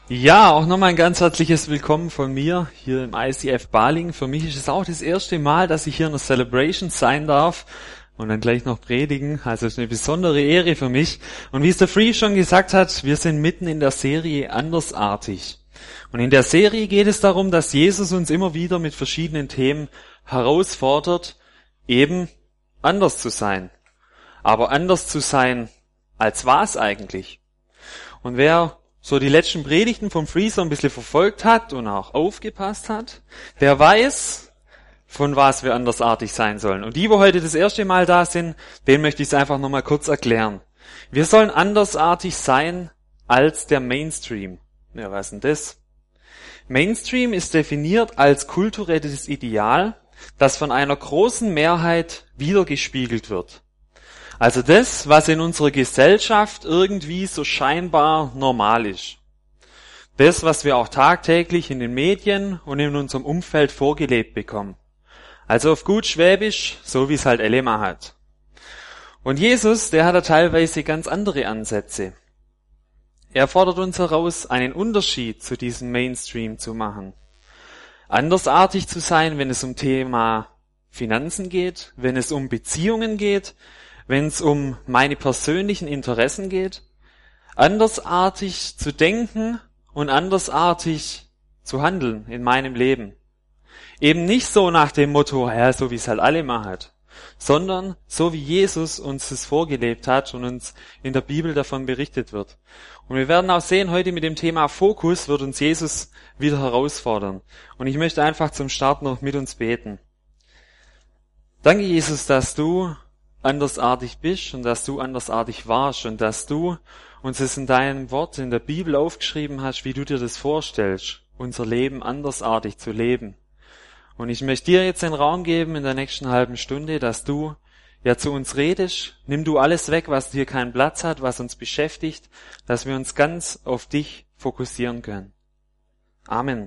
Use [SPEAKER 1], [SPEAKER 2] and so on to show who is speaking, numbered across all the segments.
[SPEAKER 1] Ja, auch nochmal ein ganz herzliches Willkommen von mir hier im ICF Balingen. Für mich ist es auch das erste Mal, dass ich hier in der Celebration sein darf und dann gleich noch predigen. Also es ist eine besondere Ehre für mich. Und wie es der Free schon gesagt hat, wir sind mitten in der Serie Andersartig. Und in der Serie geht es darum, dass Jesus uns immer wieder mit verschiedenen Themen herausfordert, eben anders zu sein. Aber anders zu sein, als was eigentlich? Und wer so die letzten Predigten vom Free so ein bisschen verfolgt hat und auch aufgepasst hat, der weiß, von was wir andersartig sein sollen. Und die, wo heute das erste Mal da sind, denen möchte ich es einfach nochmal kurz erklären. Wir sollen andersartig sein als der Mainstream. Ja, was ist denn das? Mainstream ist definiert als kulturelles Ideal, das von einer großen Mehrheit wiedergespiegelt wird. Also das, was in unserer Gesellschaft irgendwie so scheinbar normal ist. Das, was wir auch tagtäglich in den Medien und in unserem Umfeld vorgelebt bekommen. Also auf gut Schwäbisch, so wie es halt Elema hat. Und Jesus, der hat da teilweise ganz andere Ansätze. Er fordert uns heraus, einen Unterschied zu diesem Mainstream zu machen. Andersartig zu sein, wenn es um Thema Finanzen geht, wenn es um Beziehungen geht, wenn es um meine persönlichen Interessen geht, andersartig zu denken und andersartig zu handeln in meinem Leben. Eben nicht so nach dem Motto, ja, so wie es halt alle machen, sondern so wie Jesus uns es vorgelebt hat und uns in der Bibel davon berichtet wird. Und wir werden auch sehen, heute mit dem Thema Fokus wird uns Jesus wieder herausfordern. Und ich möchte einfach zum Start noch mit uns beten. Danke, Jesus, dass du andersartig bist und dass du andersartig warst und dass du uns es in deinem Wort in der Bibel aufgeschrieben hast, wie du dir das vorstellst, unser Leben andersartig zu leben. Und ich möchte dir jetzt den Raum geben in der nächsten halben Stunde, dass du ja zu uns redest. Nimm du alles weg, was hier keinen Platz hat, was uns beschäftigt, dass wir uns ganz auf dich fokussieren können. Amen.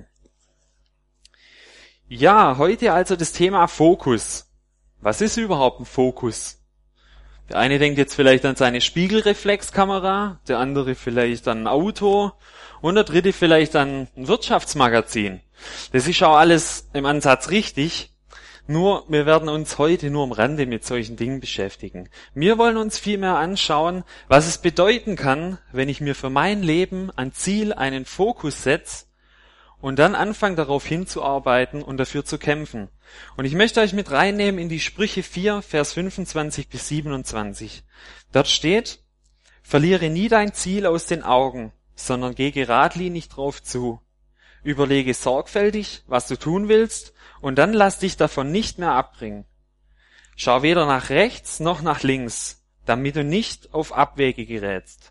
[SPEAKER 1] Ja, heute also das Thema Fokus. Was ist überhaupt ein Fokus? Der eine denkt jetzt vielleicht an seine Spiegelreflexkamera, der andere vielleicht an ein Auto und der dritte vielleicht an ein Wirtschaftsmagazin. Das ist auch alles im Ansatz richtig, nur wir werden uns heute nur am Rande mit solchen Dingen beschäftigen. Wir wollen uns vielmehr anschauen, was es bedeuten kann, wenn ich mir für mein Leben ein Ziel, einen Fokus setze und dann anfange darauf hinzuarbeiten und dafür zu kämpfen. Und ich möchte euch mit reinnehmen in die Sprüche 4, Vers 25 bis 27. Dort steht, verliere nie dein Ziel aus den Augen, sondern geh geradlinig drauf zu. Überlege sorgfältig, was du tun willst, und dann lass dich davon nicht mehr abbringen. Schau weder nach rechts noch nach links, damit du nicht auf Abwege gerätst.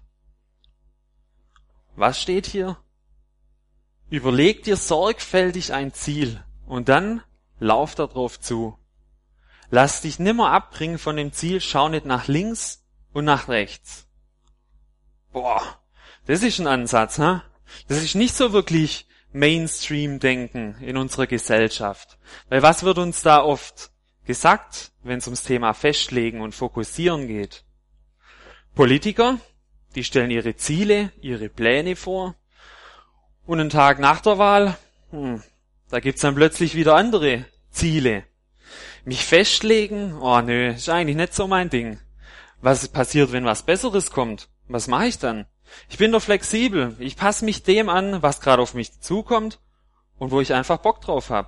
[SPEAKER 1] Was steht hier? Überleg dir sorgfältig ein Ziel und dann lauf da drauf zu. Lass dich nimmer abbringen von dem Ziel, schau nicht nach links und nach rechts. Boah, das ist ein Ansatz, ne? Das ist nicht so wirklich Mainstream-Denken in unserer Gesellschaft. Weil was wird uns da oft gesagt, wenn es ums Thema Festlegen und Fokussieren geht? Politiker, die stellen ihre Ziele, ihre Pläne vor. Und einen Tag nach der Wahl, da gibt's dann plötzlich wieder andere Ziele. Mich festlegen, oh nö, ist eigentlich nicht so mein Ding. Was passiert, wenn was Besseres kommt? Was mache ich dann? Ich bin doch flexibel. Ich passe mich dem an, was gerade auf mich zukommt und wo ich einfach Bock drauf habe.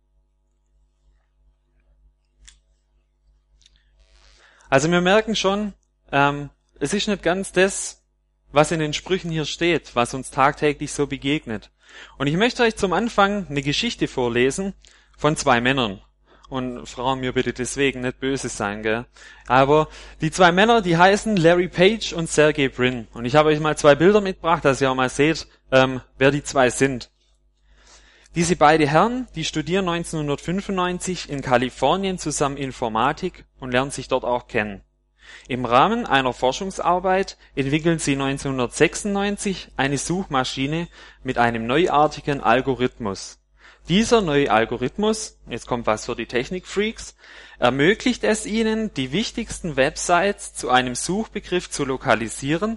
[SPEAKER 1] Also wir merken schon, es ist nicht ganz das, was in den Sprüchen hier steht, was uns tagtäglich so begegnet. Und ich möchte euch zum Anfang eine Geschichte vorlesen von zwei Männern. Und Frauen, mir bitte deswegen nicht böse sein, gell? Aber die zwei Männer, die heißen Larry Page und Sergey Brin. Und ich habe euch mal zwei Bilder mitgebracht, dass ihr auch mal seht, wer die zwei sind. Diese beiden Herren, die studieren 1995 in Kalifornien zusammen Informatik und lernen sich dort auch kennen. Im Rahmen einer Forschungsarbeit entwickeln sie 1996 eine Suchmaschine mit einem neuartigen Algorithmus. Dieser neue Algorithmus, jetzt kommt was für die Technikfreaks, ermöglicht es ihnen, die wichtigsten Websites zu einem Suchbegriff zu lokalisieren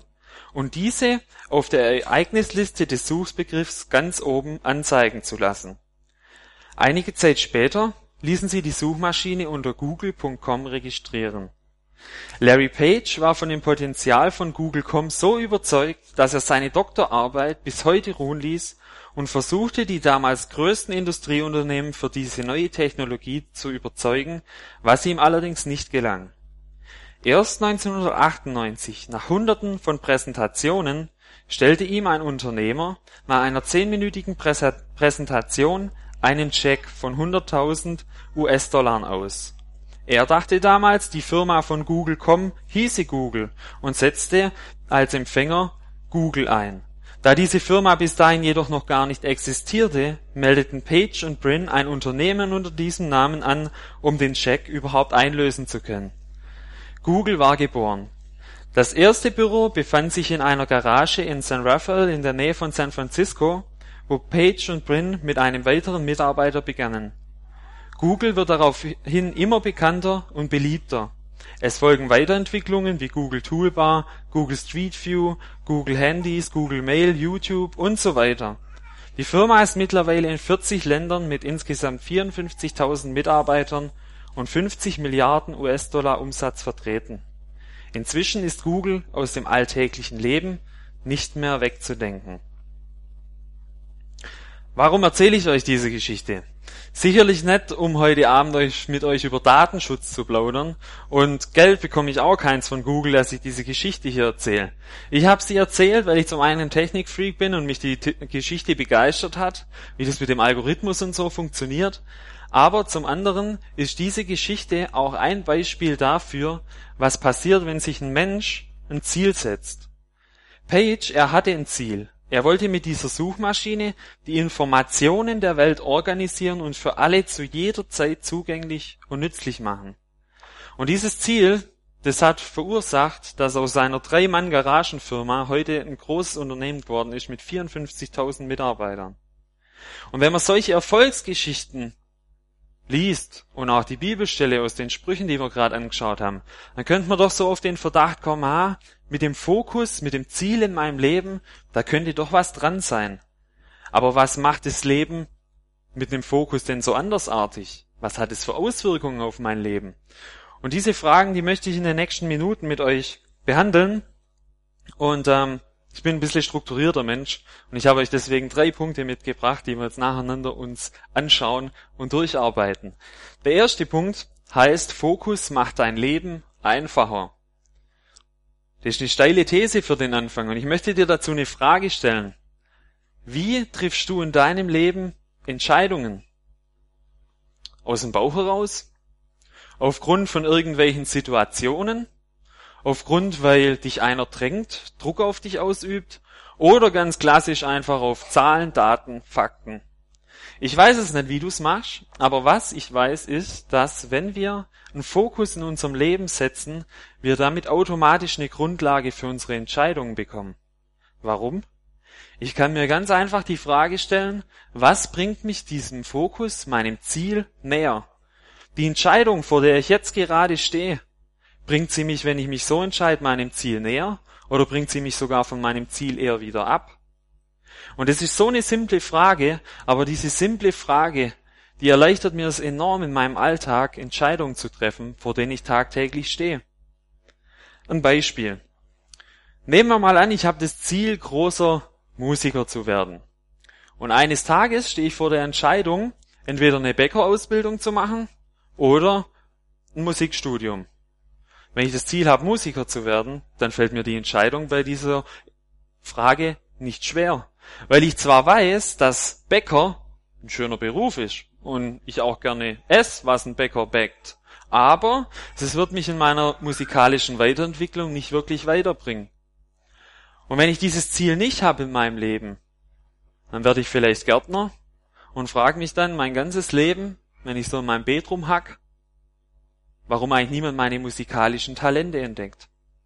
[SPEAKER 1] und diese auf der Ereignisliste des Suchbegriffs ganz oben anzeigen zu lassen. Einige Zeit später ließen sie die Suchmaschine unter google.com registrieren. Larry Page war von dem Potenzial von Google.com so überzeugt, dass er seine Doktorarbeit bis heute ruhen ließ und versuchte, die damals größten Industrieunternehmen für diese neue Technologie zu überzeugen, was ihm allerdings nicht gelang. Erst 1998, nach Hunderten von Präsentationen, stellte ihm ein Unternehmer nach einer 10-minütigen Präsentation einen Scheck von 100.000 US-Dollar aus. Er dachte damals, die Firma von Google.com hieße Google und setzte als Empfänger Google ein. Da diese Firma bis dahin jedoch noch gar nicht existierte, meldeten Page und Brin ein Unternehmen unter diesem Namen an, um den Scheck überhaupt einlösen zu können. Google war geboren. Das erste Büro befand sich in einer Garage in San Rafael in der Nähe von San Francisco, wo Page und Brin mit einem weiteren Mitarbeiter begannen. Google wird daraufhin immer bekannter und beliebter. Es folgen Weiterentwicklungen wie Google Toolbar, Google Street View, Google Handys, Google Mail, YouTube und so weiter. Die Firma ist mittlerweile in 40 Ländern mit insgesamt 54.000 Mitarbeitern und 50 Milliarden US-Dollar Umsatz vertreten. Inzwischen ist Google aus dem alltäglichen Leben nicht mehr wegzudenken. Warum erzähle ich euch diese Geschichte? Sicherlich nicht, um heute Abend mit euch über Datenschutz zu plaudern, und Geld bekomme ich auch keins von Google, dass ich diese Geschichte hier erzähle. Ich habe sie erzählt, weil ich zum einen ein Technikfreak bin und mich die Geschichte begeistert hat, wie das mit dem Algorithmus und so funktioniert, aber zum anderen ist diese Geschichte auch ein Beispiel dafür, was passiert, wenn sich ein Mensch ein Ziel setzt. Page, er hatte ein Ziel. Er wollte mit dieser Suchmaschine die Informationen der Welt organisieren und für alle zu jeder Zeit zugänglich und nützlich machen. Und dieses Ziel, das hat verursacht, dass aus seiner 3-Mann-Garagenfirma heute ein großes Unternehmen geworden ist mit 54.000 Mitarbeitern. Und wenn man solche Erfolgsgeschichten liest und auch die Bibelstelle aus den Sprüchen, die wir gerade angeschaut haben, dann könnte man doch so auf den Verdacht kommen, mit dem Fokus, mit dem Ziel in meinem Leben, da könnte doch was dran sein. Aber was macht das Leben mit dem Fokus denn so andersartig? Was hat es für Auswirkungen auf mein Leben? Und diese Fragen, die möchte ich in den nächsten Minuten mit euch behandeln. Und ich bin ein bisschen strukturierter Mensch und ich habe euch deswegen 3 Punkte mitgebracht, die wir jetzt nacheinander uns anschauen und durcharbeiten. Der erste Punkt heißt, Fokus macht dein Leben einfacher. Das ist eine steile These für den Anfang und ich möchte dir dazu eine Frage stellen. Wie triffst du in deinem Leben Entscheidungen? Aus dem Bauch heraus? Aufgrund von irgendwelchen Situationen? Aufgrund, weil dich einer drängt, Druck auf dich ausübt? Oder ganz klassisch einfach auf Zahlen, Daten, Fakten? Ich weiß es nicht, wie du es machst, aber was ich weiß ist, dass wenn wir einen Fokus in unserem Leben setzen, wir damit automatisch eine Grundlage für unsere Entscheidungen bekommen. Warum? Ich kann mir ganz einfach die Frage stellen, was bringt mich diesem Fokus, meinem Ziel, näher? Die Entscheidung, vor der ich jetzt gerade stehe, bringt sie mich, wenn ich mich so entscheide, meinem Ziel näher, oder bringt sie mich sogar von meinem Ziel eher wieder ab? Und es ist so eine simple Frage, aber diese simple Frage, die erleichtert mir es enorm in meinem Alltag, Entscheidungen zu treffen, vor denen ich tagtäglich stehe. Ein Beispiel. Nehmen wir mal an, ich habe das Ziel, großer Musiker zu werden. Und eines Tages stehe ich vor der Entscheidung, entweder eine Bäckerausbildung zu machen oder ein Musikstudium. Wenn ich das Ziel habe, Musiker zu werden, dann fällt mir die Entscheidung bei dieser Frage nicht schwer. Weil ich zwar weiß, dass Bäcker ein schöner Beruf ist und ich auch gerne esse, was ein Bäcker bäckt, aber es wird mich in meiner musikalischen Weiterentwicklung nicht wirklich weiterbringen. Und wenn ich dieses Ziel nicht habe in meinem Leben, dann werde ich vielleicht Gärtner und frage mich dann mein ganzes Leben, wenn ich so in meinem Beet rumhack, warum eigentlich niemand meine musikalischen Talente entdeckt.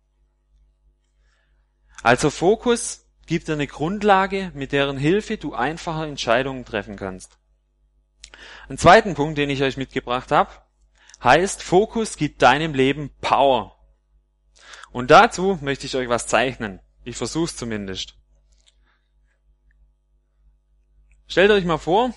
[SPEAKER 1] Also Fokus gibt dir eine Grundlage, mit deren Hilfe du einfache Entscheidungen treffen kannst. Ein zweiten Punkt, den ich euch mitgebracht habe, heißt, Fokus gibt deinem Leben Power. Und dazu möchte ich euch was zeichnen. Ich versuch's zumindest. Stellt euch mal vor,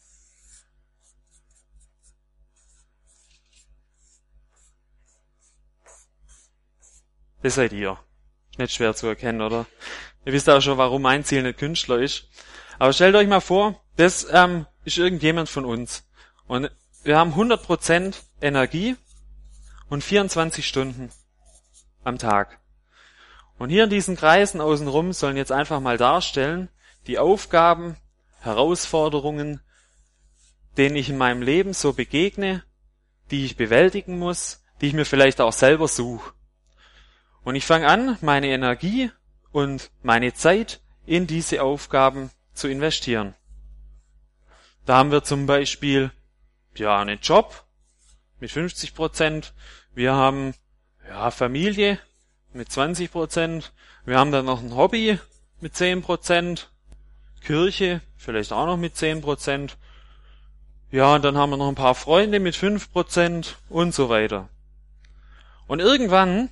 [SPEAKER 1] das seid ihr. Nicht schwer zu erkennen, oder? Ihr wisst auch schon, warum mein Ziel nicht Künstler ist. Aber stellt euch mal vor, das ist irgendjemand von uns. Und wir haben 100% Energie und 24 Stunden am Tag. Und hier in diesen Kreisen außenrum sollen jetzt einfach mal darstellen, die Aufgaben, Herausforderungen, denen ich in meinem Leben so begegne, die ich bewältigen muss, die ich mir vielleicht auch selber suche. Und ich fange an, meine Energie und meine Zeit in diese Aufgaben zu investieren. Da haben wir zum Beispiel einen Job mit 50%, wir haben Familie mit 20%, wir haben dann noch ein Hobby mit 10%, Kirche vielleicht auch noch mit 10%, und dann haben wir noch ein paar Freunde mit 5% und so weiter. Und irgendwann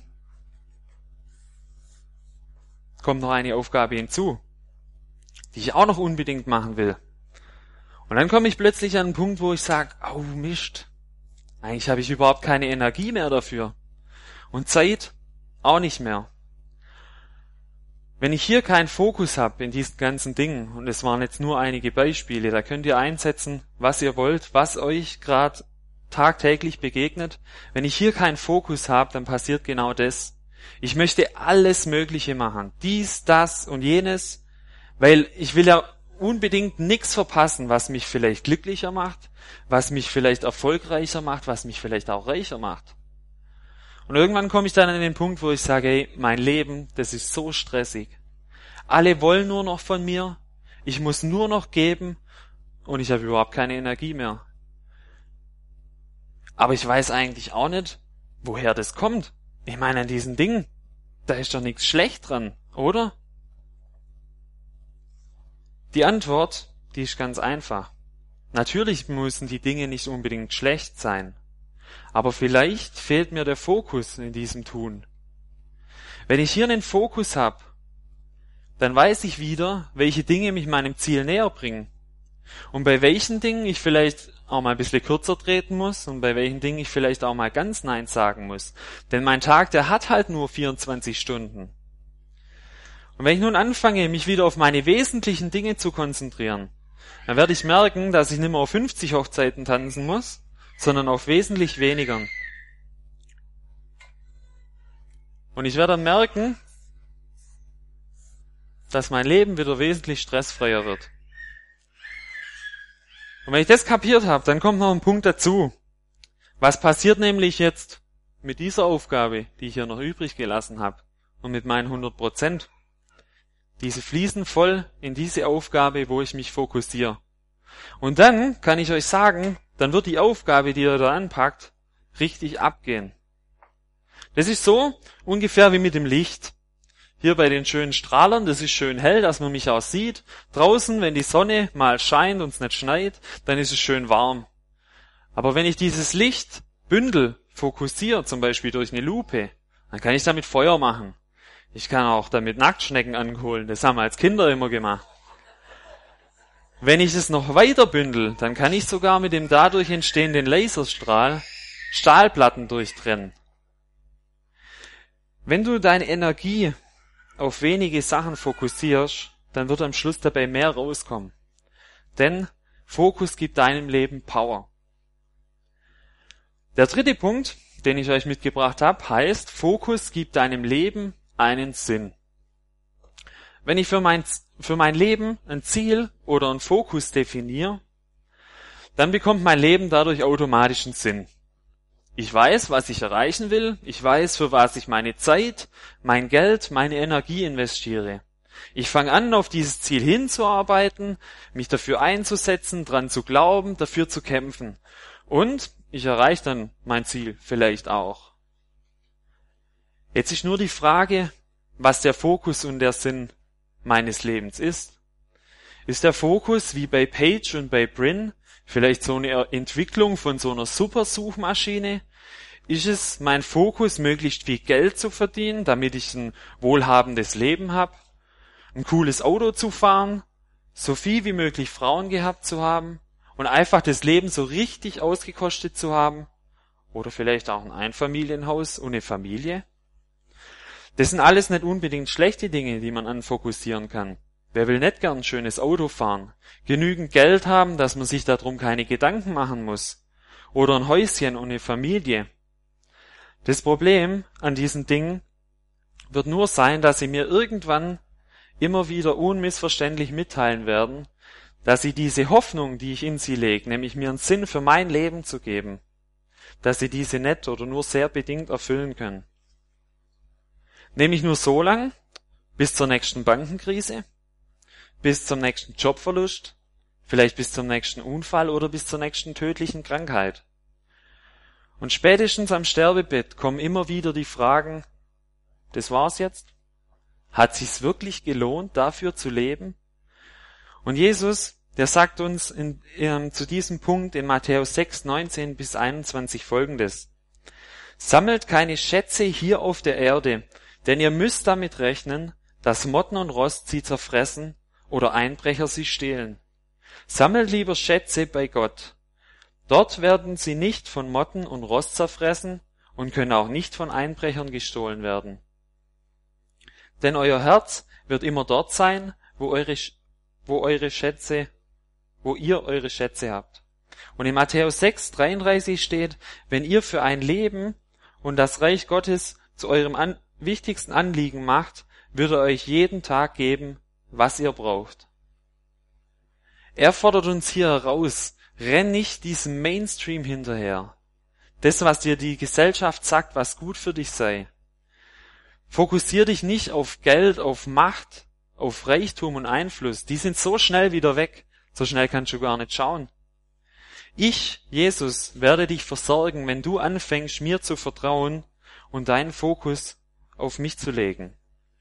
[SPEAKER 1] kommt noch eine Aufgabe hinzu, die ich auch noch unbedingt machen will. Und dann komme ich plötzlich an einen Punkt, wo ich sage, oh Mist, eigentlich habe ich überhaupt keine Energie mehr dafür. Und Zeit auch nicht mehr. Wenn ich hier keinen Fokus habe in diesen ganzen Dingen, und es waren jetzt nur einige Beispiele, da könnt ihr einsetzen, was ihr wollt, was euch gerade tagtäglich begegnet. Wenn ich hier keinen Fokus habe, dann passiert genau das. Ich möchte alles Mögliche machen. Dies, das und jenes, weil ich will ja unbedingt nichts verpassen, was mich vielleicht glücklicher macht, was mich vielleicht erfolgreicher macht, was mich vielleicht auch reicher macht. Und irgendwann komme ich dann an den Punkt, wo ich sage, hey, mein Leben, das ist so stressig. Alle wollen nur noch von mir, ich muss nur noch geben und ich habe überhaupt keine Energie mehr. Aber ich weiß eigentlich auch nicht, woher das kommt. Ich meine, an diesen Dingen, da ist doch nichts schlecht dran, oder? Die Antwort, die ist ganz einfach. Natürlich müssen die Dinge nicht unbedingt schlecht sein, aber vielleicht fehlt mir der Fokus in diesem Tun. Wenn ich hier einen Fokus habe, dann weiß ich wieder, welche Dinge mich meinem Ziel näher bringen und bei welchen Dingen ich vielleicht auch mal ein bisschen kürzer treten muss und bei welchen Dingen ich vielleicht auch mal ganz Nein sagen muss. Denn mein Tag, der hat halt nur 24 Stunden. Und wenn ich nun anfange, mich wieder auf meine wesentlichen Dinge zu konzentrieren, dann werde ich merken, dass ich nicht mehr auf 50 Hochzeiten tanzen muss, sondern auf wesentlich weniger. Und ich werde dann merken, dass mein Leben wieder wesentlich stressfreier wird. Und wenn ich das kapiert habe, dann kommt noch ein Punkt dazu. Was passiert nämlich jetzt mit dieser Aufgabe, die ich hier noch übrig gelassen habe und mit meinen 100%? Diese fließen voll in diese Aufgabe, wo ich mich fokussiere. Und dann kann ich euch sagen, dann wird die Aufgabe, die ihr da anpackt, richtig abgehen. Das ist so ungefähr wie mit dem Licht. Hier bei den schönen Strahlern, das ist schön hell, dass man mich auch sieht. Draußen, wenn die Sonne mal scheint und es nicht schneit, dann ist es schön warm. Aber wenn ich dieses Lichtbündel fokussiere, zum Beispiel durch eine Lupe, dann kann ich damit Feuer machen. Ich kann auch damit Nacktschnecken anholen, das haben wir als Kinder immer gemacht. Wenn ich es noch weiter bündel, dann kann ich sogar mit dem dadurch entstehenden Laserstrahl Stahlplatten durchtrennen. Wenn du deine Energie auf wenige Sachen fokussierst, dann wird am Schluss dabei mehr rauskommen. Denn Fokus gibt deinem Leben Power. Der dritte Punkt, den ich euch mitgebracht habe, heißt, Fokus gibt deinem Leben einen Sinn. Wenn ich für mein Leben ein Ziel oder einen Fokus definiere, dann bekommt mein Leben dadurch automatisch einen Sinn. Ich weiß, was ich erreichen will. Ich weiß, für was ich meine Zeit, mein Geld, meine Energie investiere. Ich fange an, auf dieses Ziel hinzuarbeiten, mich dafür einzusetzen, dran zu glauben, dafür zu kämpfen. Und ich erreiche dann mein Ziel vielleicht auch. Jetzt ist nur die Frage, was der Fokus und der Sinn meines Lebens ist. Ist der Fokus wie bei Page und bei Brin vielleicht so eine Entwicklung von so einer Supersuchmaschine, Ist es mein Fokus, möglichst viel Geld zu verdienen, damit ich ein wohlhabendes Leben habe, ein cooles Auto zu fahren, so viel wie möglich Frauen gehabt zu haben und einfach das Leben so richtig ausgekostet zu haben? Oder vielleicht auch ein Einfamilienhaus und eine Familie? Das sind alles nicht unbedingt schlechte Dinge, die man anfokussieren kann. Wer will nicht gern ein schönes Auto fahren, genügend Geld haben, dass man sich darum keine Gedanken machen muss? Oder ein Häuschen und eine Familie? Das Problem an diesen Dingen wird nur sein, dass sie mir irgendwann immer wieder unmissverständlich mitteilen werden, dass sie diese Hoffnung, die ich in sie lege, nämlich mir einen Sinn für mein Leben zu geben, dass sie diese nicht oder nur sehr bedingt erfüllen können. Nämlich nur so lang, bis zur nächsten Bankenkrise, bis zum nächsten Jobverlust, vielleicht bis zum nächsten Unfall oder bis zur nächsten tödlichen Krankheit. Und spätestens am Sterbebett kommen immer wieder die Fragen, das war's jetzt? Hat sich's wirklich gelohnt, dafür zu leben? Und Jesus, der sagt uns zu diesem Punkt in Matthäus 6, 19 bis 21 Folgendes. Sammelt keine Schätze hier auf der Erde, denn ihr müsst damit rechnen, dass Motten und Rost sie zerfressen oder Einbrecher sie stehlen. Sammelt lieber Schätze bei Gott. Dort werden sie nicht von Motten und Rost zerfressen und können auch nicht von Einbrechern gestohlen werden. Denn euer Herz wird immer dort sein, wo ihr eure Schätze habt. Und in Matthäus 6, 33 steht, wenn ihr für ein Leben und das Reich Gottes zu eurem wichtigsten Anliegen macht, wird er euch jeden Tag geben, was ihr braucht. Er fordert uns hier heraus, renn nicht diesem Mainstream hinterher. Das, was dir die Gesellschaft sagt, was gut für dich sei. Fokussier dich nicht auf Geld, auf Macht, auf Reichtum und Einfluss. Die sind so schnell wieder weg. So schnell kannst du gar nicht schauen. Ich, Jesus, werde dich versorgen, wenn du anfängst, mir zu vertrauen und deinen Fokus auf mich zu legen.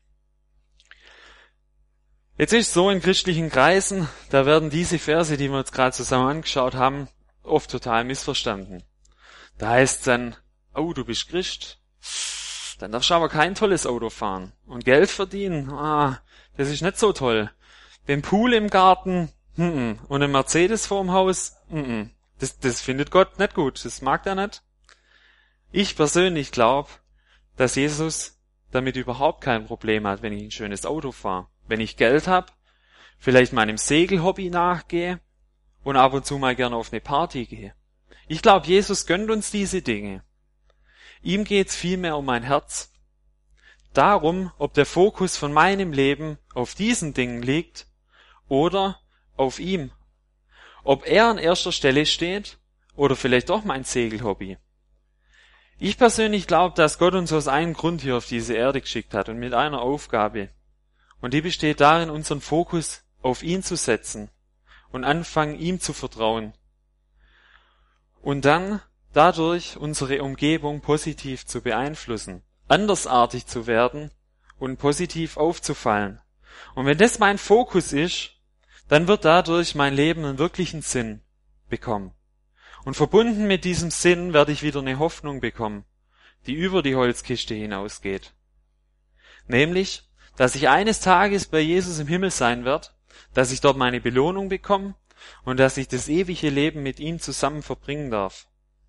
[SPEAKER 1] Jetzt ist so in christlichen Kreisen, da werden diese Verse, die wir uns gerade zusammen angeschaut haben, oft total missverstanden. Da heißt es dann, oh, du bist Christ, dann darfst du aber kein tolles Auto fahren. Und Geld verdienen, das ist nicht so toll. Den Pool im Garten, und ein Mercedes vorm Haus, das findet Gott nicht gut, das mag er nicht. Ich persönlich glaube, dass Jesus damit überhaupt kein Problem hat, wenn ich ein schönes Auto fahre. Wenn ich Geld habe, vielleicht meinem Segelhobby nachgehe und ab und zu mal gerne auf eine Party gehe. Ich glaube, Jesus gönnt uns diese Dinge. Ihm geht's vielmehr um mein Herz. Darum, ob der Fokus von meinem Leben auf diesen Dingen liegt oder auf ihm. Ob er an erster Stelle steht oder vielleicht doch mein Segelhobby. Ich persönlich glaube, dass Gott uns aus einem Grund hier auf diese Erde geschickt hat und mit einer Aufgabe. Und die besteht darin, unseren Fokus auf ihn zu setzen und anfangen, ihm zu vertrauen. Und dann dadurch unsere Umgebung positiv zu beeinflussen, andersartig zu werden und positiv aufzufallen. Und wenn das mein Fokus ist, dann wird dadurch mein Leben einen wirklichen Sinn bekommen. Und verbunden mit diesem Sinn werde ich wieder eine Hoffnung bekommen, die über die Holzkiste hinausgeht. Nämlich, dass ich eines Tages bei Jesus im Himmel sein werde, dass ich dort meine Belohnung bekomme und dass ich das ewige Leben mit ihm zusammen verbringen darf.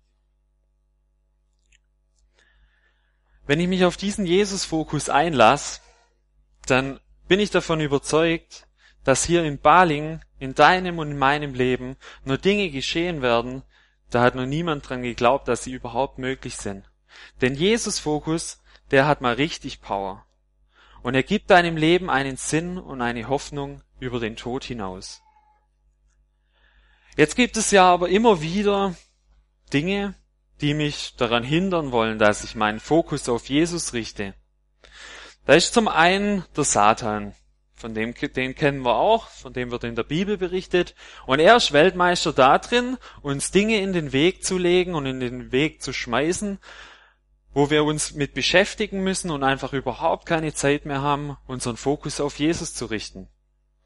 [SPEAKER 1] Wenn ich mich auf diesen Jesus-Fokus einlasse, dann bin ich davon überzeugt, dass hier in Balingen, in deinem und in meinem Leben nur Dinge geschehen werden, da hat noch niemand dran geglaubt, dass sie überhaupt möglich sind. Denn Jesus-Fokus, der hat mal richtig Power. Und er gibt deinem Leben einen Sinn und eine Hoffnung über den Tod hinaus. Jetzt gibt es ja aber immer wieder Dinge, die mich daran hindern wollen, dass ich meinen Fokus auf Jesus richte. Da ist zum einen der Satan. Den kennen wir auch, von dem wird in der Bibel berichtet. Und er ist Weltmeister darin, uns Dinge in den Weg zu legen und in den Weg zu schmeißen, wo wir uns mit beschäftigen müssen und einfach überhaupt keine Zeit mehr haben, unseren Fokus auf Jesus zu richten.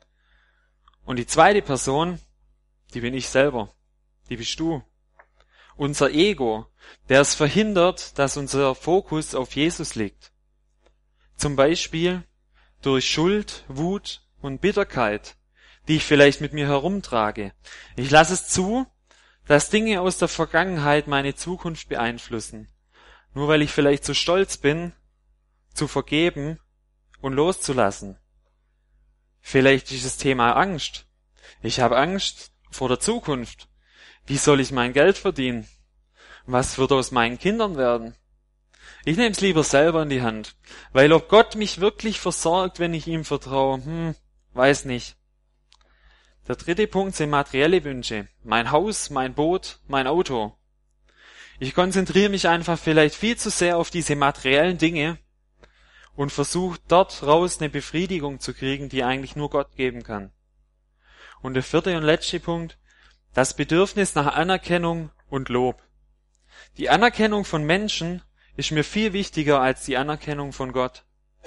[SPEAKER 1] Und die zweite Person, die bin ich selber, die bist du. unser Ego, der es verhindert, dass unser Fokus auf Jesus liegt. Zum Beispiel durch Schuld, Wut und Bitterkeit, die ich vielleicht mit mir herumtrage. Ich lasse es zu, dass Dinge aus der Vergangenheit meine Zukunft beeinflussen. Nur weil ich vielleicht zu stolz bin, zu vergeben und loszulassen. Vielleicht ist das Thema Angst. Ich habe Angst vor der Zukunft. Wie soll ich mein Geld verdienen? Was wird aus meinen Kindern werden? Ich nehme es lieber selber in die Hand, weil ob Gott mich wirklich versorgt, wenn ich ihm vertraue, weiß nicht. Der dritte Punkt sind materielle Wünsche. Mein Haus, mein Boot, mein Auto. Ich konzentriere mich einfach vielleicht viel zu sehr auf diese materiellen Dinge und versuche dort raus eine Befriedigung zu kriegen, die eigentlich nur Gott geben kann. Und der vierte und letzte Punkt, das Bedürfnis nach Anerkennung und Lob. Die Anerkennung von Menschen ist mir viel wichtiger als die Anerkennung von Gott.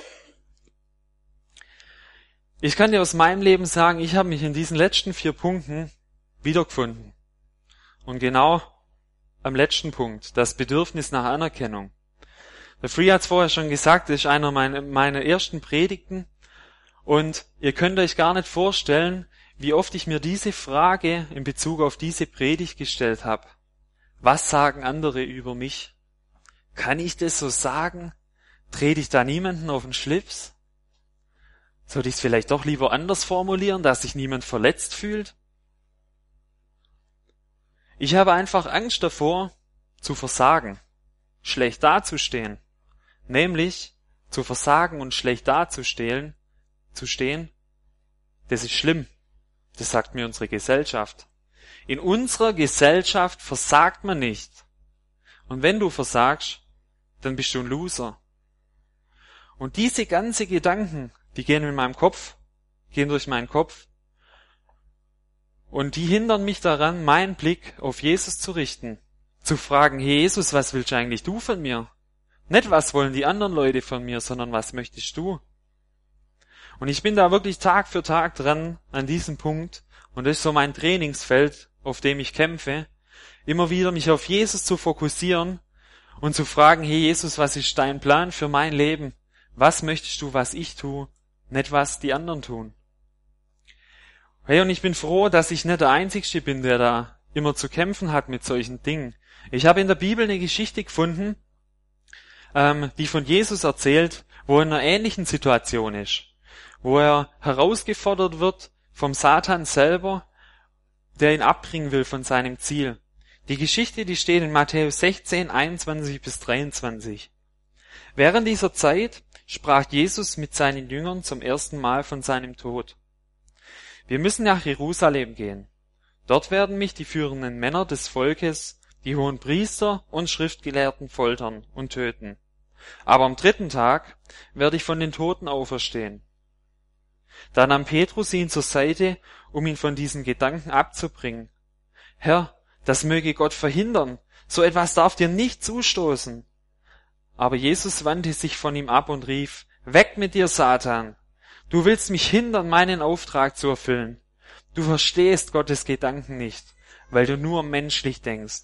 [SPEAKER 1] Ich kann dir aus meinem Leben sagen, ich habe mich in diesen letzten 4 Punkten wiedergefunden. Und genau am letzten Punkt, das Bedürfnis nach Anerkennung. Der Free hat es vorher schon gesagt, das ist einer meiner ersten Predigten. Und ihr könnt euch gar nicht vorstellen, wie oft ich mir diese Frage in Bezug auf diese Predigt gestellt habe. Was sagen andere über mich? Kann ich das so sagen? Trete ich da niemanden auf den Schlips? Sollte ich es vielleicht doch lieber anders formulieren, dass sich niemand verletzt fühlt? Ich habe einfach Angst davor, zu versagen, schlecht dazustehen. Nämlich, zu versagen und schlecht dazustehen, das ist schlimm. Das sagt mir unsere Gesellschaft. In unserer Gesellschaft versagt man nicht. Und wenn du versagst, dann bist du ein Loser. Und diese ganzen Gedanken, die gehen durch meinen Kopf. Und die hindern mich daran, meinen Blick auf Jesus zu richten. Zu fragen, hey Jesus, was willst eigentlich du von mir? Nicht, was wollen die anderen Leute von mir, sondern was möchtest du? Und ich bin da wirklich Tag für Tag dran an diesem Punkt. Und das ist so mein Trainingsfeld, auf dem ich kämpfe. Immer wieder mich auf Jesus zu fokussieren und zu fragen, hey Jesus, was ist dein Plan für mein Leben? Was möchtest du, was ich tue? Nicht, was die anderen tun. Hey, und ich bin froh, dass ich nicht der Einzige bin, der da immer zu kämpfen hat mit solchen Dingen. Ich habe in der Bibel eine Geschichte gefunden, die von Jesus erzählt, wo er in einer ähnlichen Situation ist. Wo er herausgefordert wird vom Satan selber, der ihn abbringen will von seinem Ziel. Die Geschichte, die steht in Matthäus 16, 21 bis 23. Während dieser Zeit sprach Jesus mit seinen Jüngern zum ersten Mal von seinem Tod. Wir müssen nach Jerusalem gehen. Dort werden mich die führenden Männer des Volkes, die hohen Priester und Schriftgelehrten foltern und töten. Aber am 3. Tag werde ich von den Toten auferstehen. Da nahm Petrus ihn zur Seite, um ihn von diesen Gedanken abzubringen. Herr, das möge Gott verhindern. So etwas darf dir nicht zustoßen. Aber Jesus wandte sich von ihm ab und rief, weg mit dir, Satan! Du willst mich hindern, meinen Auftrag zu erfüllen. Du verstehst Gottes Gedanken nicht, weil du nur menschlich denkst.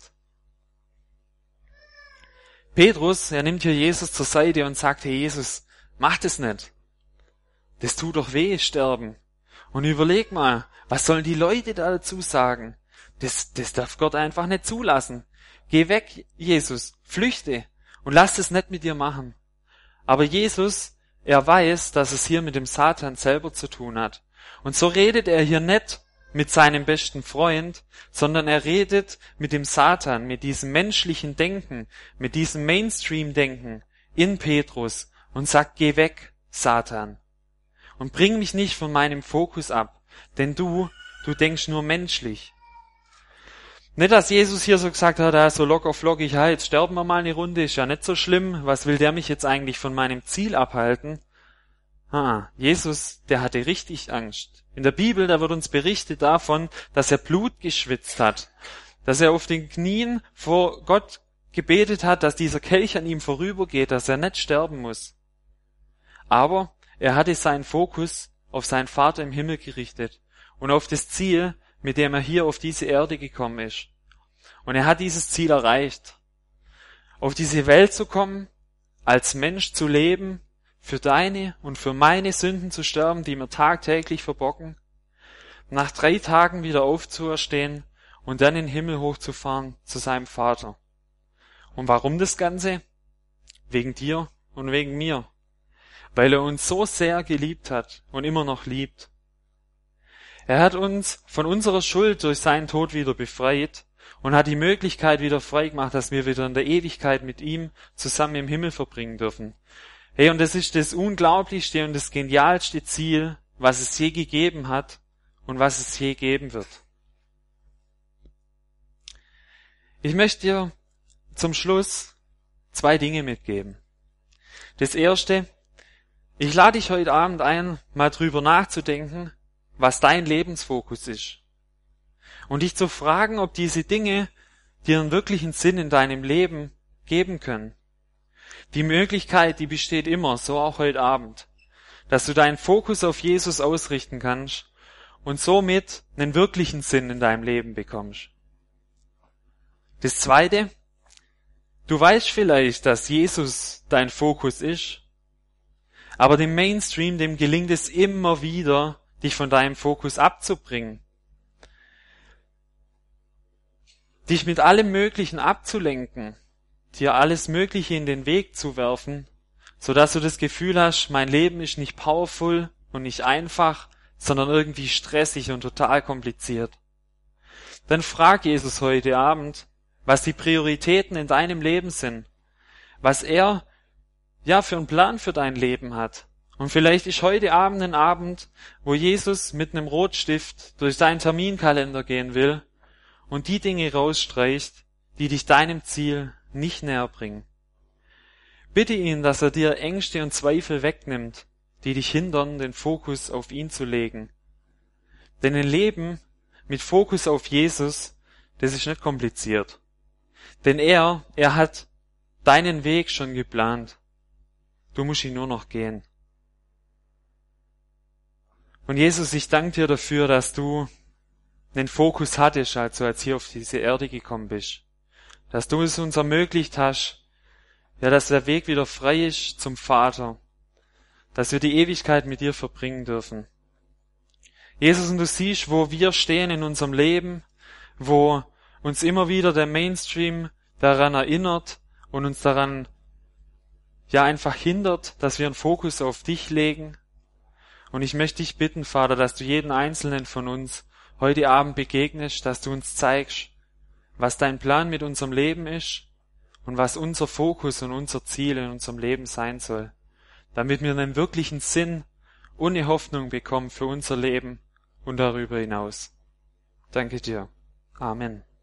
[SPEAKER 1] Petrus, er nimmt hier Jesus zur Seite und sagt, hey Jesus, mach das nicht. Das tut doch weh, sterben. Und überleg mal, was sollen die Leute da dazu sagen? Das darf Gott einfach nicht zulassen. Geh weg, Jesus, flüchte und lass es nicht mit dir machen. Aber Jesus, er weiß, dass es hier mit dem Satan selber zu tun hat. Und so redet er hier nicht mit seinem besten Freund, sondern er redet mit dem Satan, mit diesem menschlichen Denken, mit diesem Mainstream-Denken in Petrus und sagt, geh weg, Satan. Und bring mich nicht von meinem Fokus ab, denn du denkst nur menschlich. Nicht, dass Jesus hier so gesagt hat, so locker flockig, jetzt sterben wir mal eine Runde, ist ja nicht so schlimm, was will der mich jetzt eigentlich von meinem Ziel abhalten? Jesus, der hatte richtig Angst. In der Bibel, da wird uns berichtet davon, dass er Blut geschwitzt hat, dass er auf den Knien vor Gott gebetet hat, dass dieser Kelch an ihm vorübergeht, dass er nicht sterben muss. Aber er hatte seinen Fokus auf seinen Vater im Himmel gerichtet und auf das Ziel, mit dem er hier auf diese Erde gekommen ist. Und er hat dieses Ziel erreicht. Auf diese Welt zu kommen, als Mensch zu leben, für deine und für meine Sünden zu sterben, die wir tagtäglich verbocken, nach 3 Tagen wieder aufzuerstehen und dann in den Himmel hochzufahren zu seinem Vater. Und warum das Ganze? Wegen dir und wegen mir. Weil er uns so sehr geliebt hat und immer noch liebt. Er hat uns von unserer Schuld durch seinen Tod wieder befreit und hat die Möglichkeit wieder freigemacht, dass wir wieder in der Ewigkeit mit ihm zusammen im Himmel verbringen dürfen. Hey, und das ist das Unglaublichste und das genialste Ziel, was es je gegeben hat und was es je geben wird. Ich möchte dir zum Schluss 2 Dinge mitgeben. Das erste, ich lade dich heute Abend ein, mal drüber nachzudenken, was dein Lebensfokus ist. Und dich zu fragen, ob diese Dinge dir einen wirklichen Sinn in deinem Leben geben können. Die Möglichkeit, die besteht immer, so auch heute Abend, dass du deinen Fokus auf Jesus ausrichten kannst und somit einen wirklichen Sinn in deinem Leben bekommst. Das Zweite, du weißt vielleicht, dass Jesus dein Fokus ist, aber dem Mainstream, dem gelingt es immer wieder, dich von deinem Fokus abzubringen. Dich mit allem Möglichen abzulenken, dir alles Mögliche in den Weg zu werfen, sodass du das Gefühl hast, mein Leben ist nicht powerful und nicht einfach, sondern irgendwie stressig und total kompliziert. Dann frag Jesus heute Abend, was die Prioritäten in deinem Leben sind, was er für einen Plan für dein Leben hat. Und vielleicht ist heute Abend ein Abend, wo Jesus mit einem Rotstift durch deinen Terminkalender gehen will und die Dinge rausstreicht, die dich deinem Ziel nicht näher bringen. Bitte ihn, dass er dir Ängste und Zweifel wegnimmt, die dich hindern, den Fokus auf ihn zu legen. Denn ein Leben mit Fokus auf Jesus, das ist nicht kompliziert. Denn er hat deinen Weg schon geplant. Du musst ihn nur noch gehen. Und Jesus, ich danke dir dafür, dass du den Fokus hattest, als du hier auf diese Erde gekommen bist. Dass du es uns ermöglicht hast, dass der Weg wieder frei ist zum Vater. Dass wir die Ewigkeit mit dir verbringen dürfen. Jesus, und du siehst, wo wir stehen in unserem Leben, wo uns immer wieder der Mainstream daran erinnert und uns daran einfach hindert, dass wir einen Fokus auf dich legen. Und ich möchte dich bitten, Vater, dass du jeden Einzelnen von uns heute Abend begegnest, dass du uns zeigst, was dein Plan mit unserem Leben ist und was unser Fokus und unser Ziel in unserem Leben sein soll, damit wir einen wirklichen Sinn und eine Hoffnung bekommen für unser Leben und darüber hinaus. Danke dir. Amen.